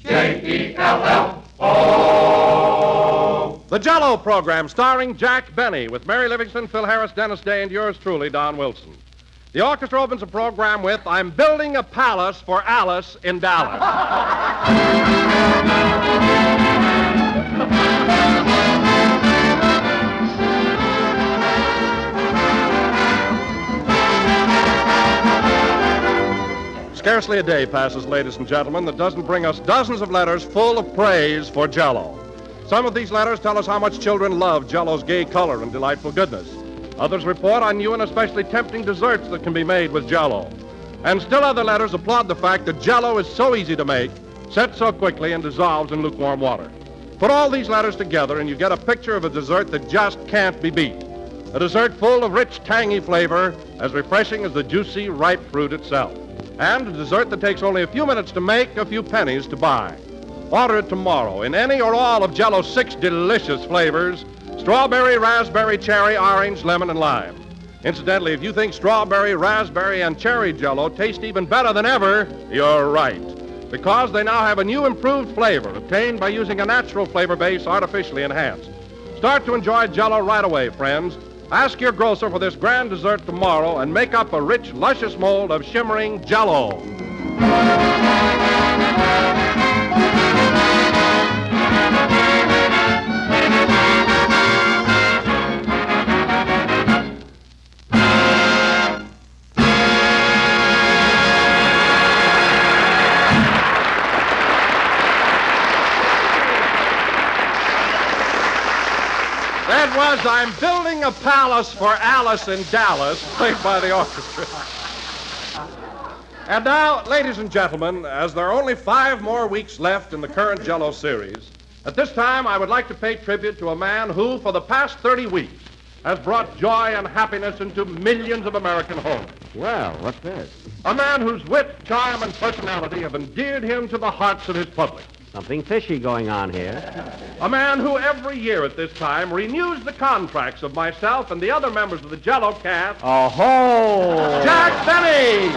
J-E-L-L-O. The Jell-O program starring Jack Benny with Mary Livingston, Phil Harris, Dennis Day, and yours truly, Don Wilson. The orchestra opens the program with I'm Building a Palace for Alice in Dallas. Scarcely a day passes, ladies and gentlemen, that doesn't bring us dozens of letters full of praise for Jell-O. Some of these letters tell us how much children love Jell-O's gay color and delightful goodness. Others report on new and especially tempting desserts that can be made with Jell-O. And still other letters applaud the fact that Jell-O is so easy to make, sets so quickly, and dissolves in lukewarm water. Put all these letters together and you get a picture of a dessert that just can't be beat. A dessert full of rich, tangy flavor, as refreshing as the juicy, ripe fruit itself. And a dessert that takes only a few minutes to make, a few pennies to buy. Order it tomorrow in any or all of Jell-O's 6 delicious flavors: strawberry, raspberry, cherry, orange, lemon, and lime. Incidentally, if you think strawberry, raspberry, and cherry Jell-O taste even better than ever, you're right. Because they now have a new improved flavor obtained by using a natural flavor base artificially enhanced. Start to enjoy Jell-O right away, friends. Ask your grocer for this grand dessert tomorrow and make up a rich, luscious mold of shimmering Jell-O. That was I'm Building a Palace for Alice in Dallas, played by the orchestra. And now, ladies and gentlemen, as there are only 5 more weeks left in the current Jell-O series, at this time I would like to pay tribute to a man who, for the past 30 weeks, has brought joy and happiness into millions of American homes. Well, what's this? A man whose wit, charm, and personality have endeared him to the hearts of his public. Something fishy going on here. A man who every year at this time renews the contracts of myself and the other members of the Jell-O cast. Oh-ho! Jack Benny!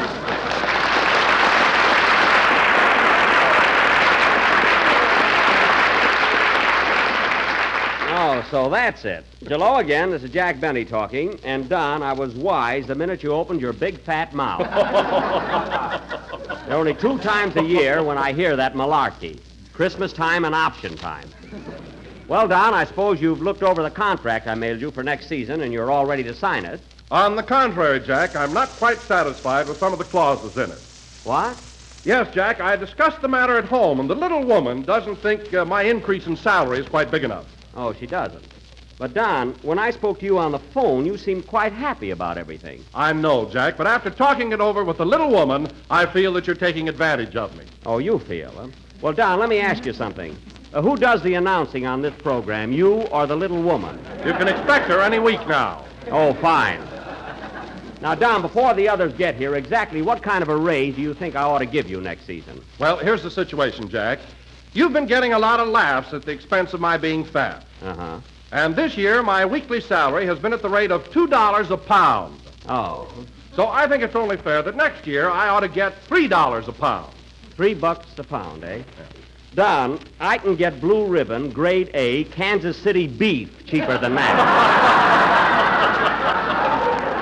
Oh, so that's it. Jell-O again, this is Jack Benny talking. And, Don, I was wise the minute you opened your big fat mouth. There are only 2 times a year when I hear that malarkey. Christmas time and option time. Well, Don, I suppose you've looked over the contract I mailed you for next season and you're all ready to sign it. On the contrary, Jack, I'm not quite satisfied with some of the clauses in it. What? Yes, Jack, I discussed the matter at home, and the little woman doesn't think my increase in salary is quite big enough. Oh, she doesn't. But, Don, when I spoke to you on the phone, you seemed quite happy about everything. I know, Jack, but after talking it over with the little woman, I feel that you're taking advantage of me. Oh, you feel, huh? Well, Don, let me ask you something. Who does the announcing on this program, you or the little woman? You can expect her any week now. Oh, fine. Now, Don, before the others get here, exactly what kind of a raise do you think I ought to give you next season? Well, here's the situation, Jack. You've been getting a lot of laughs at the expense of my being fat. Uh-huh. And this year, my weekly salary has been at the rate of $2 a pound. Oh. So I think it's only fair that next year I ought to get $3 a pound. $3 a pound, eh? Don, I can get Blue Ribbon, grade A, Kansas City beef cheaper than that.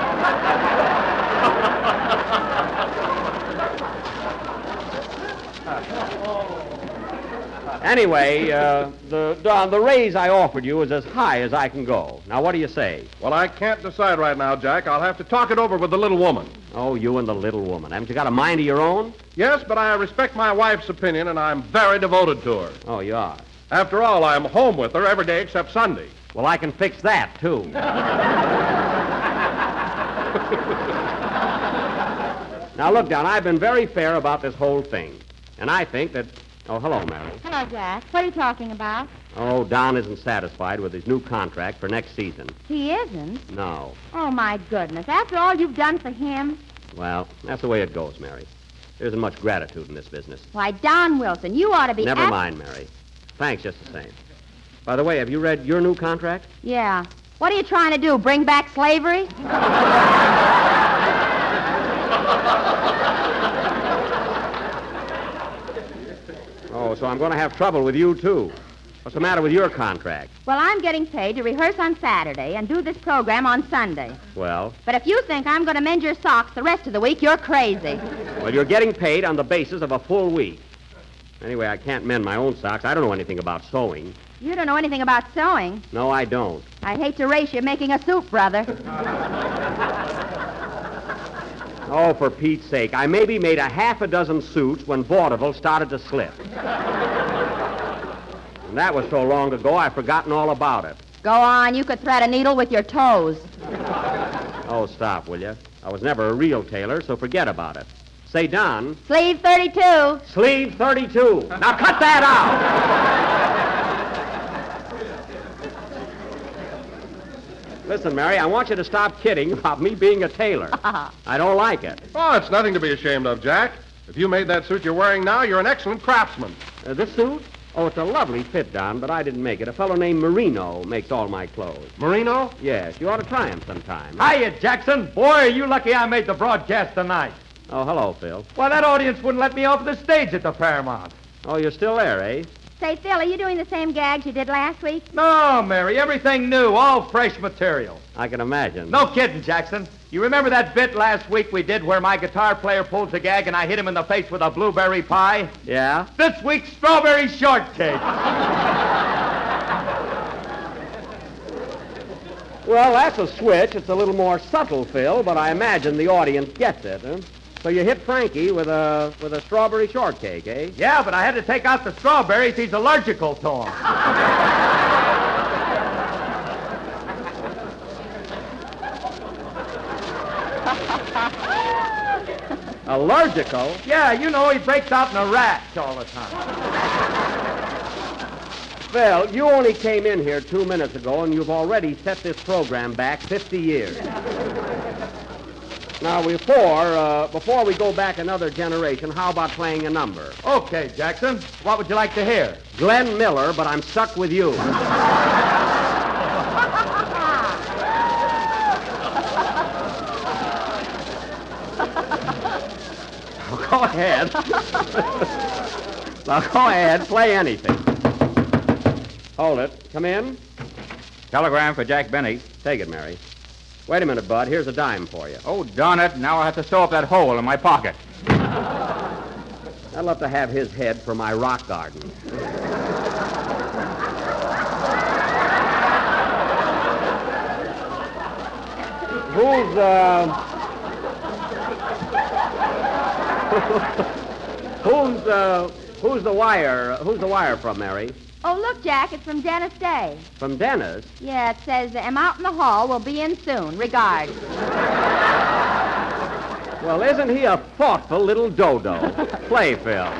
Anyway, the raise I offered you is as high as I can go. Now, what do you say? Well, I can't decide right now, Jack. I'll have to talk it over with the little woman. Oh, you and the little woman. Haven't you got a mind of your own? Yes, but I respect my wife's opinion, and I'm very devoted to her. Oh, you are? After all, I'm home with her every day except Sunday. Well, I can fix that, too. Now, look, Don, I've been very fair about this whole thing. And I think that... Oh, hello, Mary. Hello, Jack. What are you talking about? Oh, Don isn't satisfied with his new contract for next season. He isn't? No. Oh, my goodness. After all you've done for him? Well, that's the way it goes, Mary. There isn't much gratitude in this business. Why, Don Wilson, you ought to be... Never mind, Mary. Thanks just the same. By the way, have you read your new contract? Yeah. What are you trying to do, bring back slavery? Oh, so I'm going to have trouble with you, too. What's the matter with your contract? Well, I'm getting paid to rehearse on Saturday and do this program on Sunday. Well? But if you think I'm going to mend your socks the rest of the week, you're crazy. Well, you're getting paid on the basis of a full week. Anyway, I can't mend my own socks. I don't know anything about sewing. You don't know anything about sewing. No, I don't. I'd hate to race you making a soup, brother. Oh, for Pete's sake. I maybe made a half a dozen suits when vaudeville started to slip. And that was so long ago, I've forgotten all about it. Go on. You could thread a needle with your toes. Oh, stop, will you? I was never a real tailor, so forget about it. Say, Don. Sleeve 32. Sleeve 32. Now cut that out! Listen, Mary, I want you to stop kidding about me being a tailor. I don't like it. Oh, it's nothing to be ashamed of, Jack. If you made that suit you're wearing now, you're an excellent craftsman. This suit? Oh, it's a lovely fit, Don, but I didn't make it. A fellow named Marino makes all my clothes. Marino? Yes, you ought to try him sometime. Hiya, Jackson. Boy, are you lucky I made the broadcast tonight. Oh, hello, Phil. Well, that audience wouldn't let me off the stage at the Paramount. Oh, you're still there, eh? Say, Phil, are you doing the same gags you did last week? No, Mary, everything new, all fresh material. I can imagine. No kidding, Jackson. You remember that bit last week we did where my guitar player pulls a gag and I hit him in the face with a blueberry pie? Yeah? This week's strawberry shortcake. Well, that's a switch. It's a little more subtle, Phil, but I imagine the audience gets it, huh? So you hit Frankie with a strawberry shortcake, eh? Yeah, but I had to take out the strawberries. He's allergical to them. Allergical? Yeah, you know, he breaks out in a rash all the time. Phil, you only came in here 2 minutes ago, and you've already set this program back 50 years. Now, before we go back another generation, how about playing a number? Okay, Jackson. What would you like to hear? Glenn Miller, but I'm stuck with you. Go ahead. Now, go ahead. Play anything. Hold it. Come in. Telegram for Jack Benny. Take it, Mary. Wait a minute, Bud. Here's a dime for you. Oh, darn it. Now I'll have to sew up that hole in my pocket. I'd love to have his head for my rock garden. Who's the wire from, Mary? Oh, look, Jack, it's from Dennis Day. From Dennis? Yeah, it says, am out in the hall. Will be in soon. Regards. Well, isn't he a thoughtful little dodo? Play, Phil.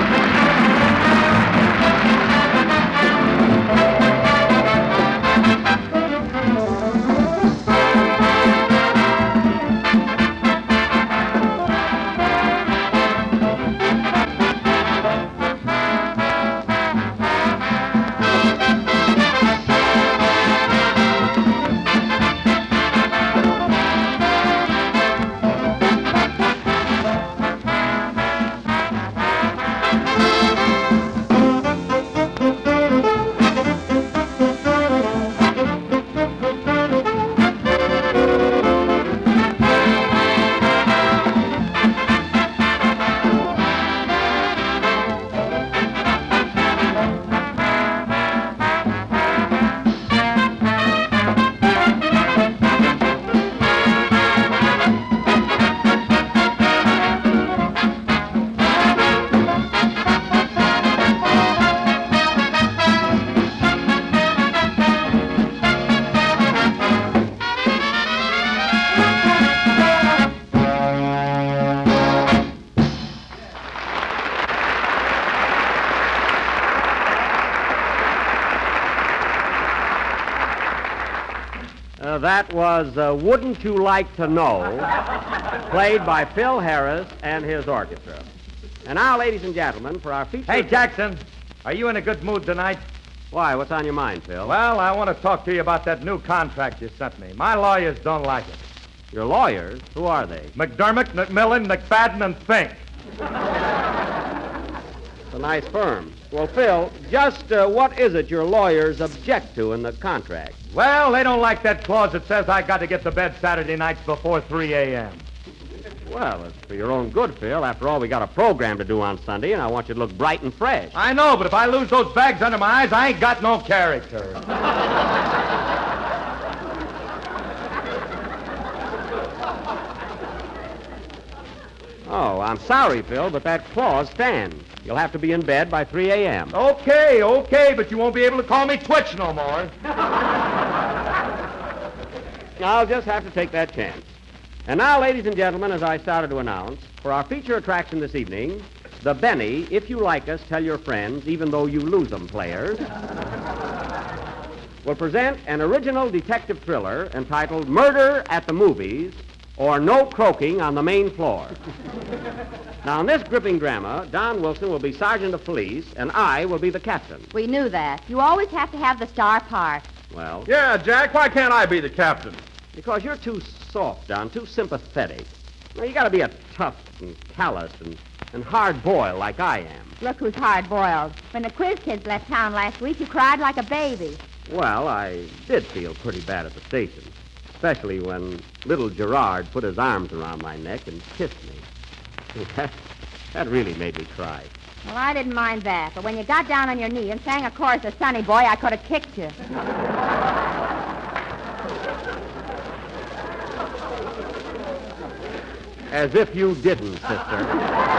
That was Wouldn't You Like to Know, played by Phil Harris and his orchestra. And now, ladies and gentlemen, for our feature... Hey, Jackson, are you in a good mood tonight? Why, what's on your mind, Phil? Well, I want to talk to you about that new contract you sent me. My lawyers don't like it. Your lawyers? Who are they? McDermott, McMillan, McFadden, and Fink. a nice firm. Well, Phil, just what is it your lawyers object to in the contract? Well, they don't like that clause that says I got to get to bed Saturday nights before 3 a.m. Well, it's for your own good, Phil. After all, we got a program to do on Sunday, and I want you to look bright and fresh. I know, but if I lose those bags under my eyes, I ain't got no character. Oh, I'm sorry, Phil, but that clause stands. You'll have to be in bed by 3 a.m. Okay, but you won't be able to call me Twitch no more. I'll just have to take that chance. And now, ladies and gentlemen, as I started to announce, for our feature attraction this evening, the Benny, If You Like Us, Tell Your Friends, Even Though You Lose Them players, will present an original detective thriller entitled Murder at the Movies, or No Croaking on the Main Floor. Now, in this gripping drama, Don Wilson will be sergeant of police, and I will be the captain. We knew that. You always have to have the star part. Well, Yeah, Jack, why can't I be the captain? because you're too soft, Don, too sympathetic. Now, you got to be a tough and callous and hard-boiled like I am. Look who's hard-boiled. When the quiz kids left town last week, you cried like a baby. Well, I did feel pretty bad at the station, especially when little Gerard put his arms around my neck and kissed me. That really made me cry. Well, I didn't mind that, but when you got down on your knee and sang a chorus of Sonny Boy, I could have kicked you. As if you didn't, sister.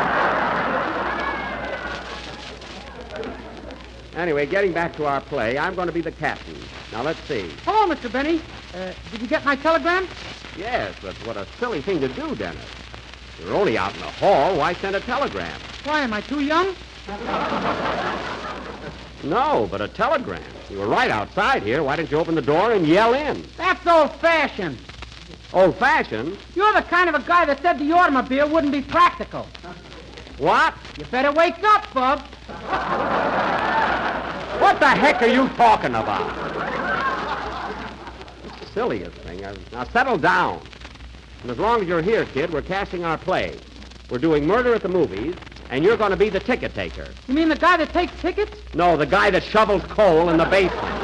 Anyway, getting back to our play, I'm going to be the captain. Now, let's see. Hello, Mr. Benny. Did you get my telegram? Yes, but what a silly thing to do, Dennis. You're only out in the hall. Why send a telegram? Why, am I too young? No, but a telegram. You were right outside here. Why didn't you open the door and yell in? That's old-fashioned. Old-fashioned? You're the kind of a guy that said the automobile wouldn't be practical. What? You better wake up, Bub. What the heck are you talking about? It's the silliest thing. Now, settle down. And as long as you're here, kid, we're casting our play. We're doing Murder at the Movies, and you're going to be the ticket taker. You mean the guy that takes tickets? No, the guy that shovels coal in the basement.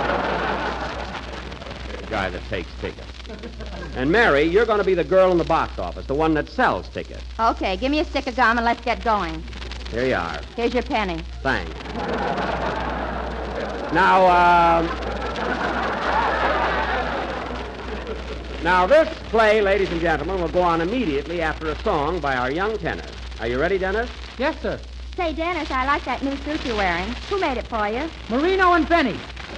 The guy that takes tickets. And Mary, you're going to be the girl in the box office, the one that sells tickets. Okay, give me a stick of gum and let's get going. Here you are. Here's your penny. Thanks. Now, this play, ladies and gentlemen, will go on immediately after a song by our young tenor. Are you ready, Dennis? Yes, sir. Say, Dennis, I like that new suit you're wearing. Who made it for you? Marino and Benny.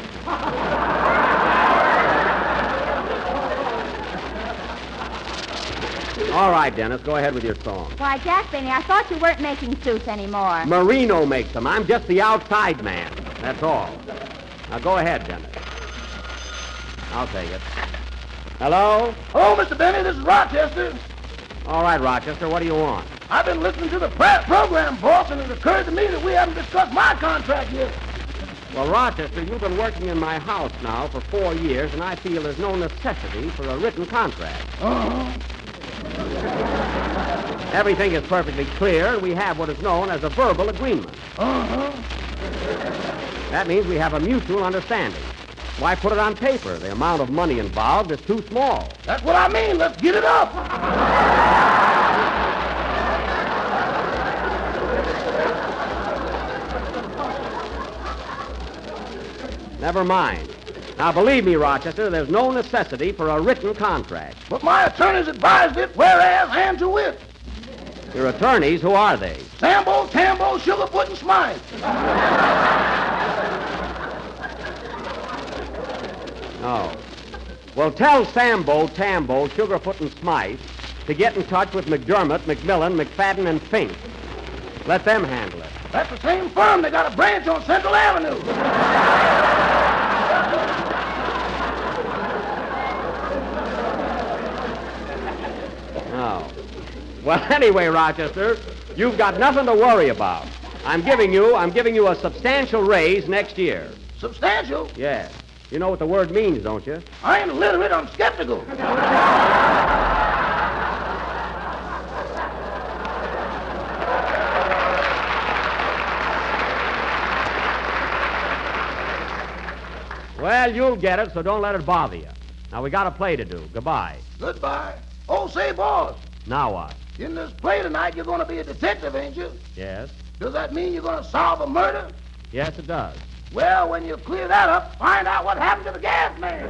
All right, Dennis, go ahead with your song. Why, Jack Benny, I thought you weren't making suits anymore. Marino makes them. I'm just the outside man. That's all. Now, go ahead, Dennis. I'll take it. Hello? Hello, Mr. Benny. This is Rochester. All right, Rochester, what do you want? I've been listening to the program, boss, and it occurred to me that we haven't discussed my contract yet. Well, Rochester, you've been working in my house now for 4 years, and I feel there's no necessity for a written contract. Uh-huh. Everything is perfectly clear, and we have what is known as a verbal agreement. Uh-huh. That means we have a mutual understanding. Why put it on paper? The amount of money involved is too small. That's what I mean. Let's get it up. Never mind. Now, believe me, Rochester, there's no necessity for a written contract. But my attorneys advised it, whereas and to wit. Your attorneys, who are they? Sambo, Tambo, Sugarfoot, and Smythe. Oh. Well, tell Sambo, Tambo, Sugarfoot, and Smythe to get in touch with McDermott, McMillan, McFadden, and Fink. Let them handle it. That's the same firm. They got a branch on Central Avenue. Oh. Well, anyway, Rochester, you've got nothing to worry about. I'm giving you a substantial raise next year. Substantial? Yes. You know what the word means, don't you? I ain't illiterate. I'm skeptical. Well, you'll get it, so don't let it bother you. Now, we got a play to do. Goodbye. Goodbye. Oh, say, boss, Now what? in this play tonight, you're going to be a detective, ain't you? Yes? Does that mean you're going to solve a murder? Yes, it does. Well, when you clear that up, find out what happened to the gas man.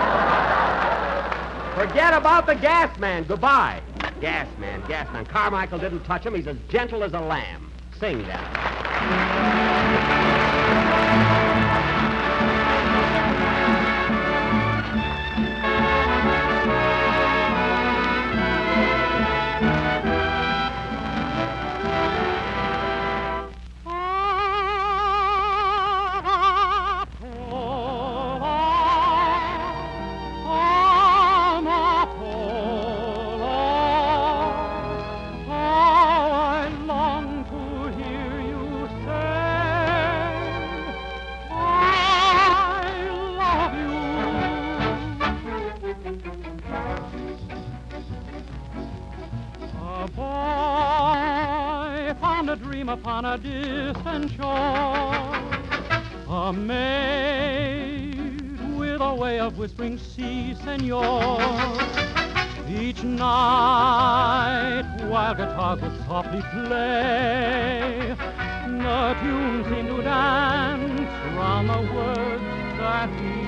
Forget about the gas man. Goodbye. Gas man. Carmichael didn't touch him. He's as gentle as a lamb. Sing, Dennis. Upon a distant shore, a maid with a way of whispering, "Si, senor." Each night, while guitars would softly play, the tune seemed to dance round the words that we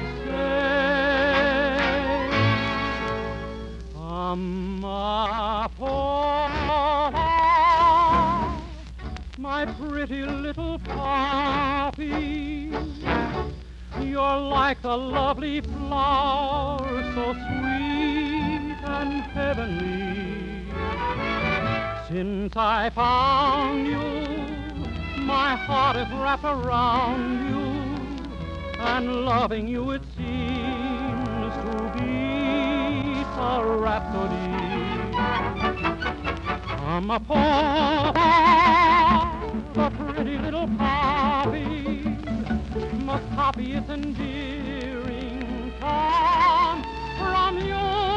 say. My pretty little poppy, you're like the lovely flower, so sweet and heavenly. Since I found you, my heart is wrapped around you, and loving you it seems to be a rhapsody. I'm a the pretty little poppy must copy its endearing charm from you.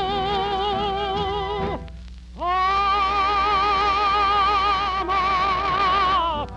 I'm a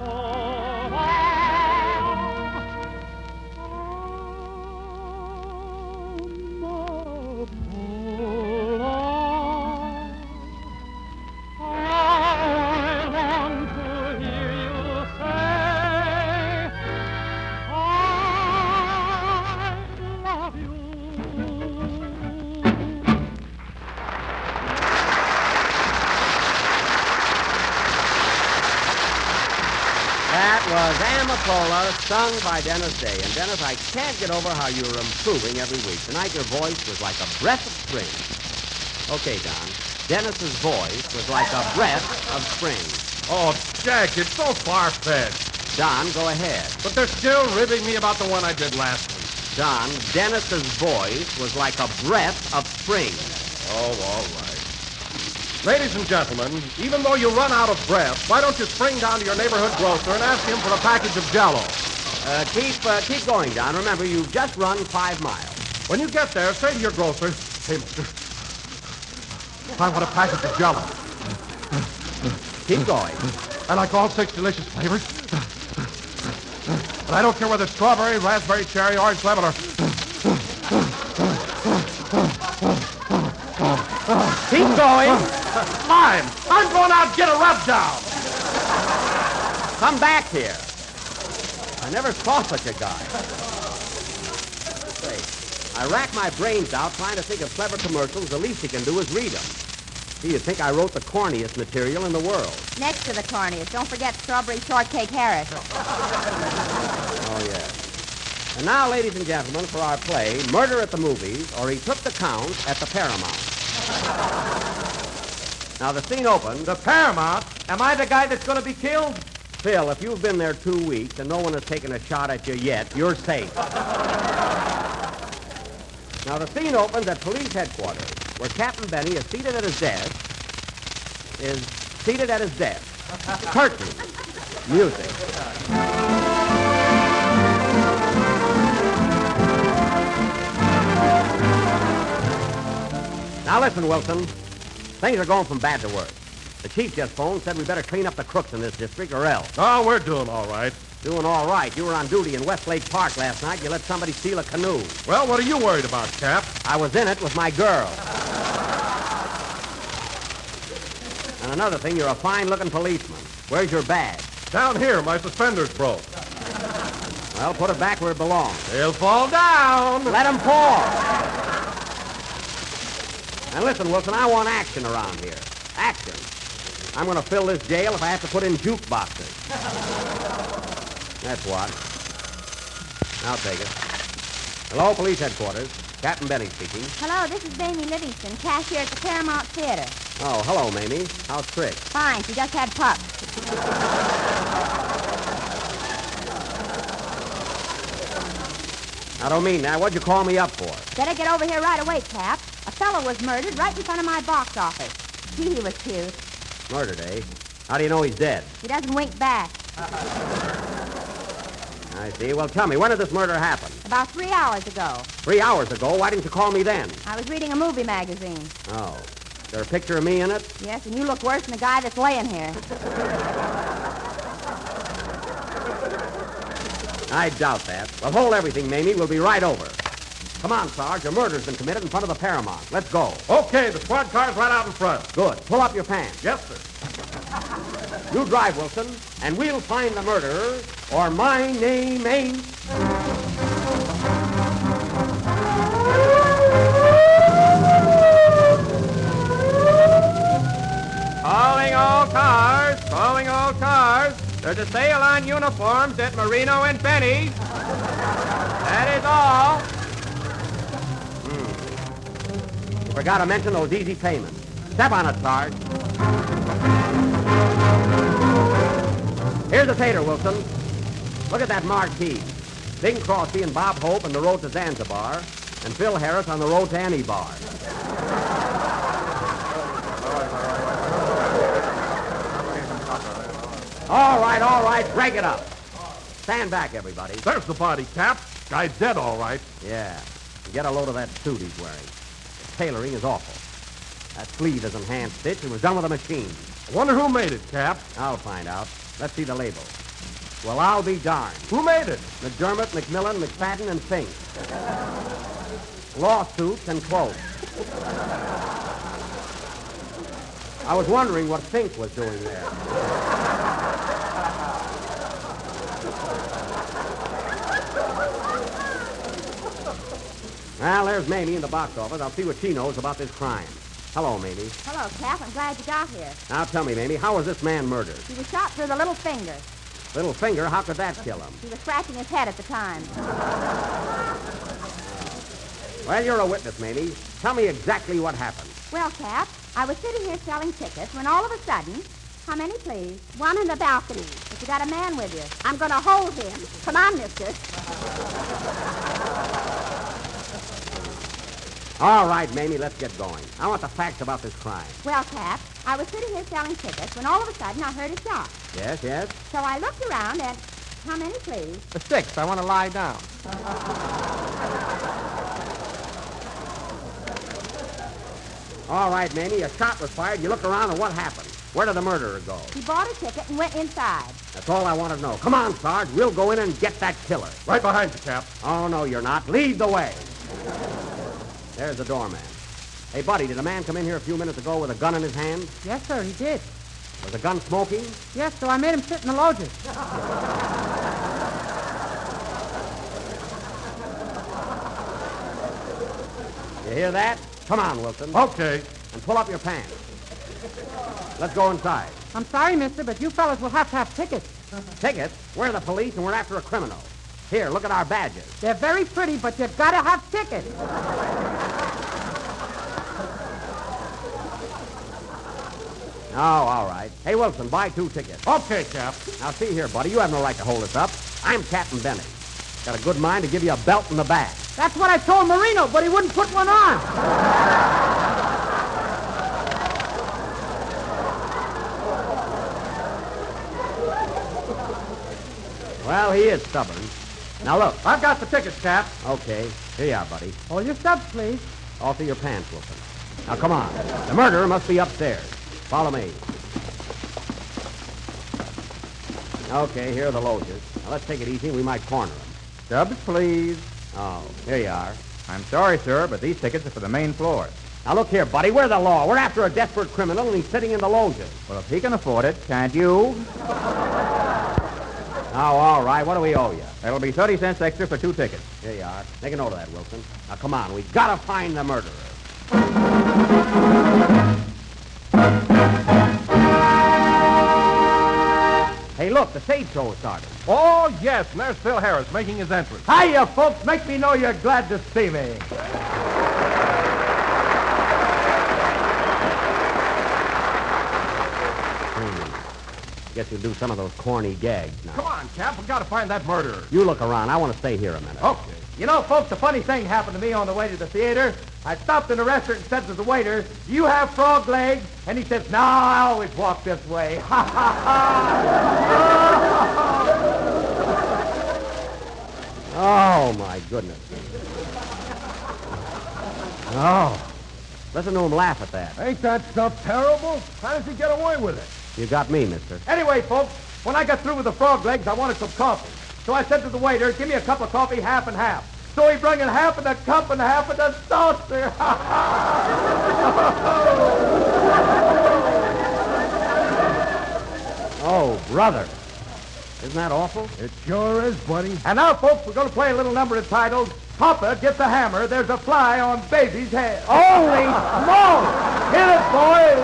That was Amapola, sung by Dennis Day. And, Dennis, I can't get over how you're improving every week. Tonight your voice was like a breath of spring. Okay, Don. Dennis's voice was like a breath of spring. Oh, Jack, it's so far-fetched. Don, go ahead. But they're still ribbing me about the one I did last week. Don, Dennis's voice was like a breath of spring. Oh, all right. Ladies and gentlemen, even though you run out of breath, why don't you spring down to your neighborhood grocer and ask him for a package of Jell-O? Keep going, Don. Remember, you've just run 5 miles. When you get there, say to your grocer, "Hey, mister, I want a package of Jell-O. Keep going. I like all 6 delicious flavors. And I don't care whether it's strawberry, raspberry, cherry, orange, lemon, or... Keep going. Lime! I'm going out and get a rub down. Come back here. I never saw such a guy. Say, I rack my brains out trying to think of clever commercials. The least you can do is read them. See, you'd think I wrote the corniest material in the world. Next to the corniest, don't forget Strawberry Shortcake Harris. Oh, yes. And now, ladies and gentlemen, for our play, Murder at the Movies, or He Took the Count at the Paramount. Now, the scene opens. The Paramount? Am I the guy that's going to be killed? Phil, if you've been there 2 weeks and no one has taken a shot at you yet, you're safe. Now, the scene opens at police headquarters, where Captain Benny is seated at his desk. Curtain. Music. Now listen, Wilson. Things are going from bad to worse. The chief just phoned, said we better clean up the crooks in this district or else. Oh, we're doing all right. Doing all right. You were on duty in Westlake Park last night. You let somebody steal a canoe. Well, what are you worried about, Cap? I was in it with my girl. And another thing, you're a fine-looking policeman. Where's your badge? Down here, my suspenders broke. Well, put it back where it belongs. They'll fall down. Let them fall. And listen, Wilson, I want action around here. Action. I'm going to fill this jail if I have to put in jukeboxes. That's what. I'll take it. Hello, police headquarters. Captain Benny speaking. Hello, this is Mamie Livingston, cashier at the Paramount Theater. Oh, hello, Mamie. How's Trick? Fine, she just had pups. I don't mean that. What'd you call me up for? Better get over here right away, Cap. A fellow was murdered right in front of my box office. Gee, he was cute. Murdered, eh? How do you know he's dead? He doesn't wink back. I see. Well, tell me, when did this murder happen? About 3 hours ago. 3 hours ago? Why didn't you call me then? I was reading a movie magazine. Oh. Is there a picture of me in it? Yes, and you look worse than the guy that's laying here. I doubt that. Well, hold everything, Mamie. We'll be right over. Come on, Sarge. A murder's been committed in front of the Paramount. Let's go. Okay, the squad car's right out in front. Good. Pull up your pants. Yes, sir. You drive, Wilson, and we'll find the murderer, or my name ain't... Calling all cars. Calling all cars. There's a sale on uniforms at Marino and Benny's. That is all. You forgot to mention those easy payments. Step on it, Sarge. Here's a tater, Wilson. Look at that marquee. Bing Crosby and Bob Hope on the road to Zanzibar, and Phil Harris on the road to any bar. All right. Break it up. Stand back, everybody. There's the body, Cap. Guy's dead, all right. Yeah. And get a load of that suit he's wearing. The tailoring is awful. That sleeve isn't hand-stitched. It was done with a machine. I wonder who made it, Cap. I'll find out. Let's see the label. Well, I'll be darned. Who made it? McDermott, McMillan, McFadden, and Fink. Lawsuits and quotes. I was wondering what Fink was doing there. Well, there's Mamie in the box office. I'll see what she knows about this crime. Hello, Mamie. Hello, Cap. I'm glad you got here. Now tell me, Mamie, how was this man murdered? He was shot through the little finger. Little finger? How could that kill him? He was scratching his head at the time. Well, you're a witness, Mamie. Tell me exactly what happened. Well, Cap, I was sitting here selling tickets when all of a sudden... How many, please? One in the balcony. But you got a man with you. I'm going to hold him. Come on, mister. All right, Mamie, let's get going. I want the facts about this crime. Well, Cap, I was sitting here selling tickets when all of a sudden I heard a shot. Yes, yes? So I looked around and... How many, please? 6. I want to lie down. All right, Mamie, a shot was fired. You look around and what happened? Where did the murderer go? He bought a ticket and went inside. That's all I want to know. Come on, Sarge. We'll go in and get that killer. Right behind you, Cap. Oh, no, you're not. Lead the way. There's the doorman. Hey, buddy, did a man come in here a few minutes ago with a gun in his hand? Yes, sir, he did. Was the gun smoking? Yes, so I made him sit in the loges. You hear that? Come on, Wilson. Okay. And pull up your pants. Let's go inside. I'm sorry, mister, but you fellas will have to have tickets. Tickets? We're the police and we're after a criminal. Here, look at our badges. They're very pretty, but you've got to have tickets. Oh, all right. Hey, Wilson, buy 2 tickets. Okay, Cap. Now, see here, buddy. You have no right to hold us up. I'm Captain Benny. Got a good mind to give you a belt in the back. That's what I told Marino, but he wouldn't put one on. Well, he is stubborn. Now, look. I've got the tickets, Cap. Okay. Here you are, buddy. Hold your stubs, please. All through your pants, Wilson. Now, come on. The murderer must be upstairs. Follow me. Okay, here are the loges. Now, let's take it easy. We might corner him. Stubs, please. Oh, here you are. I'm sorry, sir, but these tickets are for the main floor. Now, look here, buddy. We're the law. We're after a desperate criminal, and he's sitting in the loges. Well, if he can afford it, can't you? Oh, all right. What do we owe you? That'll be 30 cents extra for 2 tickets. Here you are. Make a note of that, Wilson. Now, come on. We've got to find the murderer. Hey, look, the stage show started. Oh, yes, and there's Phil Harris making his entrance. Hiya, folks. Make me know you're glad to see me. Guess you'll do some of those corny gags now. Come on, Cap. We've got to find that murderer. You look around. I want to stay here a minute. Okay. You know, folks, a funny thing happened to me on the way to the theater. I stopped in a restaurant and said to the waiter, "Do you have frog legs?" And he says, "No, I always walk this way." Ha, ha, ha. Oh, my goodness. Oh. Listen to him laugh at that. Ain't that stuff terrible? How does he get away with it? You got me, mister. Anyway, folks, when I got through with the frog legs, I wanted some coffee. So I said to the waiter, "Give me a cup of coffee, half and half." So he brought in half of the cup and half of the saucer. Oh, brother. Isn't that awful? It sure is, buddy. And now, folks, we're going to play a little number entitled "Papa Gets a Hammer, There's a Fly on Baby's Head." Holy smoke! Hit it, boys!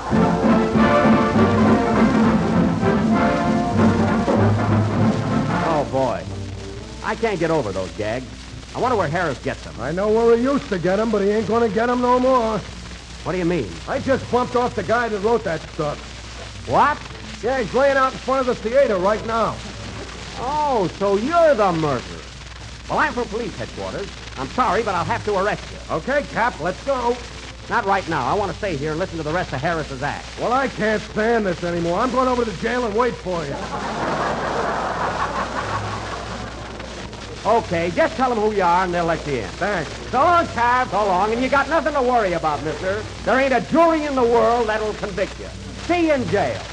Oh, boy. I can't get over those gags. I wonder where Harris gets them. I know where he used to get him, but he ain't going to get him no more. What do you mean? I just bumped off the guy that wrote that stuff. What? Yeah, he's laying out in front of the theater right now. Oh, so you're the murderer. Well, I'm from police headquarters. I'm sorry, but I'll have to arrest you. Okay, Cap, let's go. Not right now. I want to stay here and listen to the rest of Harris's act. Well, I can't stand this anymore. I'm going over to the jail and wait for you. Okay, just tell them who you are and they'll let you in. Thanks. So long, Cap. So long. And you got nothing to worry about, mister. There ain't a jury in the world that'll convict you. See you in jail.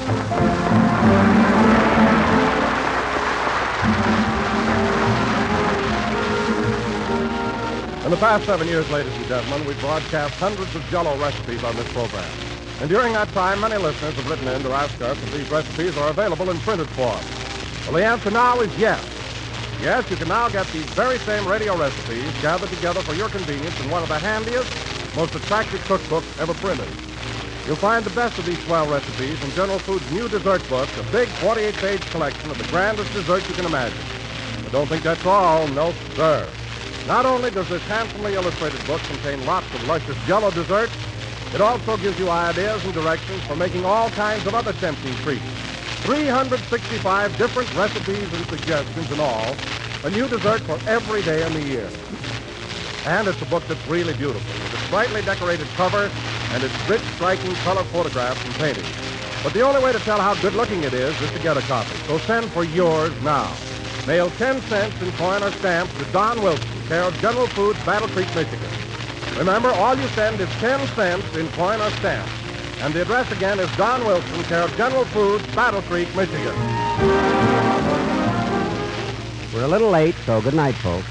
In the past 7 years, ladies and gentlemen, we've broadcast hundreds of Jell-O recipes on this program. And during that time, many listeners have written in to ask us if these recipes are available in printed form. Well, the answer now is yes. Yes, you can now get these very same radio recipes gathered together for your convenience in one of the handiest, most attractive cookbooks ever printed. You'll find the best of these swell recipes in General Foods' new dessert book, a big 48-page collection of the grandest desserts you can imagine. But don't think that's all. No, sir. Not only does this handsomely illustrated book contain lots of luscious Jell-O desserts, it also gives you ideas and directions for making all kinds of other tempting treats. 365 different recipes and suggestions in all, a new dessert for every day in the year. And it's a book that's really beautiful, with its brightly decorated cover and its rich, striking color photographs and paintings. But the only way to tell how good-looking it is to get a copy. So send for yours now. Mail 10 cents in coin or stamps to Don Wilson, care of General Foods, Battle Creek, Michigan. Remember, all you send is 10 cents in coin or stamps. And the address again is Don Wilson, care of General Foods, Battle Creek, Michigan. We're a little late, so good night, folks.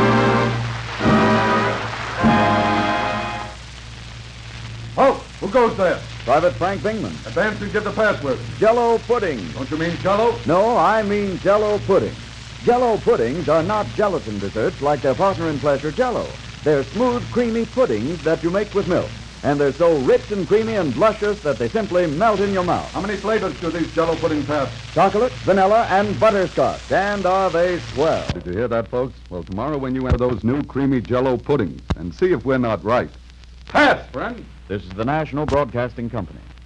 Oh, who goes there? Private Frank Bingman. Advance and get the password. Jell-O pudding. Don't you mean Jell-O? No, I mean Jell-O pudding. Jell-O puddings are not gelatin desserts like their partner in pleasure, Jell-O. They're smooth, creamy puddings that you make with milk. And they're so rich and creamy and luscious that they simply melt in your mouth. How many flavors do these Jell-O puddings have? Chocolate, vanilla, and butterscotch. And are they swell? Did you hear that, folks? Well, tomorrow when you enter those new creamy Jell-O puddings and see if we're not right. Pass, friend. This is the National Broadcasting Company.